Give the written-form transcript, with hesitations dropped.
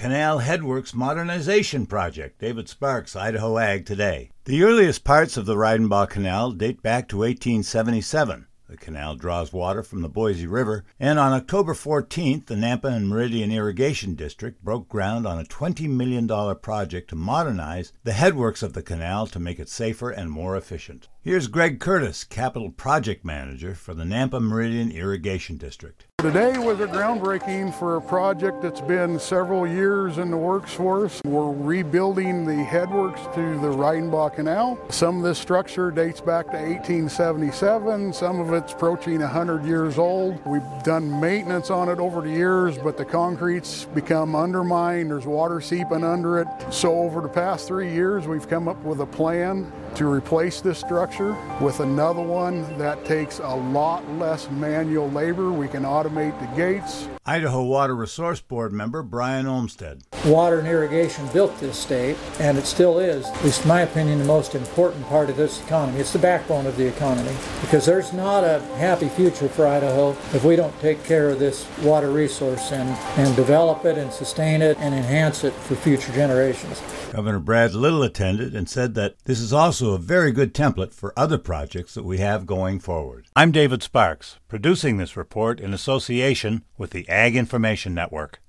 Canal Headworks Modernization Project. David Sparks, Idaho Ag Today. The earliest parts of the Reidenbach Canal date back to 1877. The canal draws water from the Boise River, and on October 14th, the Nampa and Meridian Irrigation District broke ground on a $20 million project to modernize the headworks of the canal to make it safer and more efficient. Here's Greg Curtis, Capital Project Manager for the Nampa Meridian Irrigation District. Today was a groundbreaking for a project that's been several years in the works for us. We're rebuilding the headworks to the Reidenbach Canal. Some of this structure dates back to 1877, some of it's approaching 100 years old. We've done maintenance on it over the years, but the concrete's become undermined, there's water seeping under it. So over the past 3 years, we've come up with a plan to replace this structure with another one that takes a lot less manual labor. We can automate the gates. Idaho Water Resource Board member Brian Olmsted. Water and irrigation built this state, and it still is, at least in my opinion, the most important part of this economy. It's the backbone of the economy, because there's not a happy future for Idaho if we don't take care of this water resource and develop it and sustain it and enhance it for future generations. Governor Brad Little attended and said that this is also a very good template for other projects that we have going forward. I'm David Sparks, producing this report in association with the Ag Information Network.